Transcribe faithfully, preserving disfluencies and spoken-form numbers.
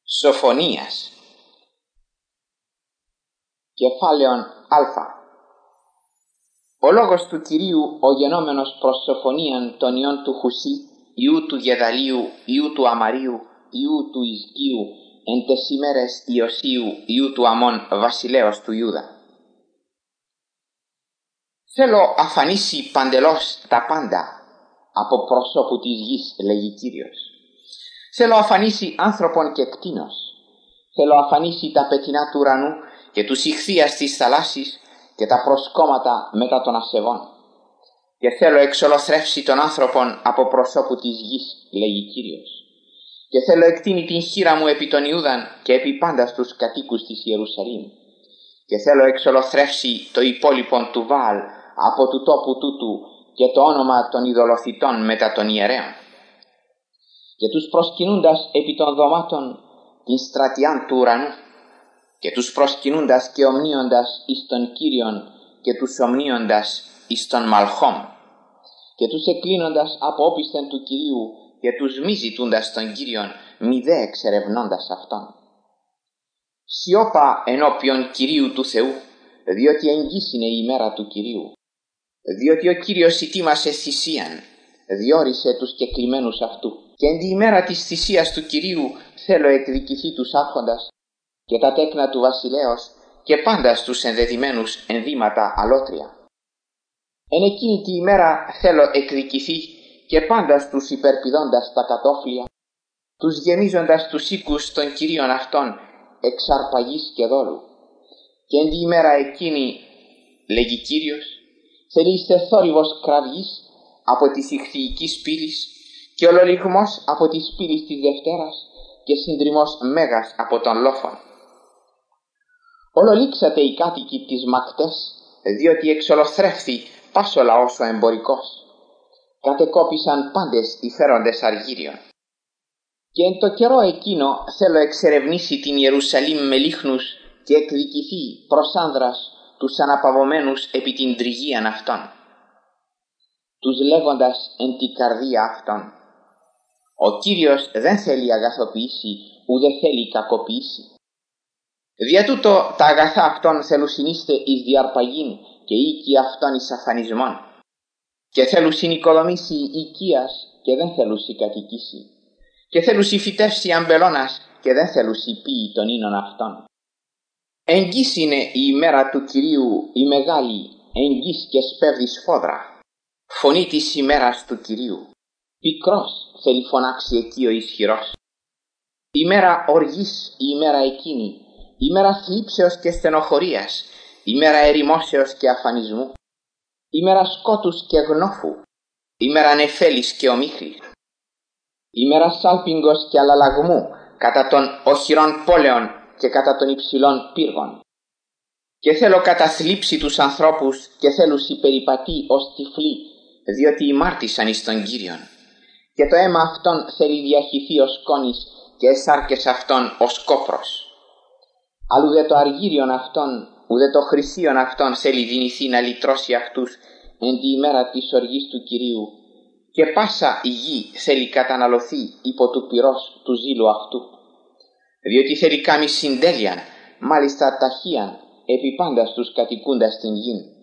Σοφονίας. Κεφάλαιον Α. Ο λόγος του Κυρίου ο γενόμενος προς σοφονίαν των ιών του Χουσί, ιού του Γεδαλίου, ιού του Αμαρίου, ιού του Ισκίου, εν τες ημέρες Ιωσίου, ιού του Αμών, βασιλέως του Ιούδα. Θέλω αφανίσει παντελώς τα πάντα από προσώπου της γης, λέγει Κύριος. Θέλω αφανίσει άνθρωπον και κτήνος. Θέλω αφανίσει τα πετεινά του ουρανού και τους ηχθείας της θαλάσσης και τα προσκόμματα μετά των ασεβών. Και θέλω εξολοθρεύσει τον άνθρωπον από προσώπου της γης, λέγει Κύριος. Και θέλω εκτείνει την χείρα μου επί των Ιούδαν και επί πάντα τους κατοίκους της Ιερουσαλήμ. Και θέλω εξολοθρεύσει το υπόλοιπον του Βαάλ από του τόπου τούτου και το όνομα των ειδωλοθυτών μετά των ιερέων. Και τους προσκυνούντας επί των δωμάτων την στρατιάν του ουρανού, και τους προσκυνούντας και ομνίοντας εις τον Κύριον και τους ομνίοντας εις τον Μαλχόμ, και τους εκκλίνοντας από όπισθεν του Κυρίου και τους μη ζητούντας τον Κύριον, μη δε εξερευνώντας αυτόν. Σιώπα ενώπιον Κυρίου του Θεού, διότι εγγύς είναι η ημέρα του Κυρίου. Διότι ο Κύριος ετοίμασε θυσίαν, διόρισε τους κεκλημένους αυτού. Και εν τη ημέρα της θυσίας του Κυρίου θέλω εκδικηθεί τους άρχοντας και τα τέκνα του βασιλέως και πάντα στους ενδεδειμένους ενδύματα αλότρια. Εν εκείνη τη ημέρα θέλω εκδικηθεί και πάντα στους υπερπηδώντας τα κατόφλια, τους γεμίζοντας τους οίκους των Κυρίων αυτών εξαρπαγής και δόλου. Και εν τη ημέρα εκείνη, λέγει Κύριος, θέλει είστε θόρυβος κραυγής από της ηχθυικής πύλης και ολολιγμός από της πύλης της Δευτέρας και συντριμός μέγας από τον λόφον. Ολολήξατε οι κάτοικοι της Μακτές, διότι εξολοθρεύθη πας ο λαός ο εμπορικός. Κατεκόπησαν πάντες οι φέροντες αργύριον. Και εν το καιρό εκείνο θέλω εξερευνήσει την Ιερουσαλήμ με λίχνους και εκδικηθεί προς άνδρας τους αναπαυωμένους επί την τριγίαν αυτών, τους λέγοντας εν τη καρδία αυτών. Ο Κύριος δεν θέλει αγαθοποιήσει, ουδε θέλει κακοποιήσει. Δια τούτο τα αγαθά αυτών θέλουσιν είστε εις διαρπαγήν και οίκοι αυτών εις αφανισμόν. Και θέλουσιν οικοδομήσει οικίας και δεν θέλουσι κατοικήσει. Και θέλουσι φυτεύσει αμπελώνας και δεν θέλουσι πίει των ίνων αυτών. Εγγύς είναι η ημέρα του Κυρίου η μεγάλη, εγγύς και σπέβδει σφόδρα. Φωνή της ημέρας του Κυρίου. Πικρός θέλει φωνάξει εκεί ο ισχυρός. Ημέρα οργής η ημέρα εκείνη, ημέρα θλίψεως και στενοχωρίας, ημέρα ερημώσεως και αφανισμού, ημέρα σκότους και γνώφου, ημέρα νεφέλης και ομίχλης, ημέρα σάλπιγγος και αλλαλαγμού κατά των οχυρών πόλεων και κατά των υψηλών πύργων. Και θέλω καταθλίψει τους ανθρώπους και θέλουσι περιπατεί ως τυφλοί, διότι ημάρτησαν εις τον Κύριον. Και το αίμα αυτών θέλει διαχυθεί ως σκόνης και εσάρκες αυτών ως κόπρος. Αλλού δε το αργύριον αυτών, ουδε το χρυσίον αυτών θέλει δυνηθεί να λυτρώσει αυτούς εν τη ημέρα της οργής του Κυρίου. Και πάσα η γη θέλει καταναλωθεί υπό του πυρός του ζήλου αυτού. Διότι θέλει κάμει συντέλειαν, μάλιστα ταχύαν, επί πάντα στους κατοικούντας την γην.